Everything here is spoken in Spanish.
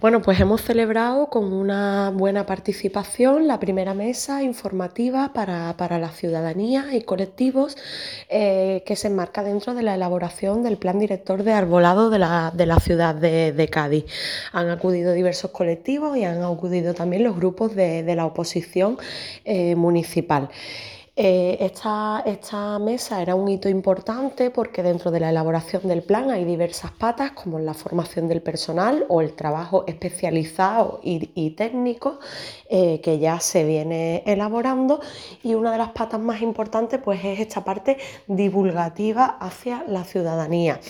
Bueno, pues hemos celebrado con una buena participación la primera mesa informativa para la ciudadanía y colectivos que se enmarca dentro de la elaboración del Plan Director de Arbolado de la ciudad de Cádiz. Han acudido diversos colectivos y han acudido también los grupos de la oposición municipal. Esta mesa era un hito importante porque dentro de la elaboración del plan hay diversas patas como la formación del personal o el trabajo especializado y técnico que ya se viene elaborando, y una de las patas más importantes pues es esta parte divulgativa hacia la ciudadanía.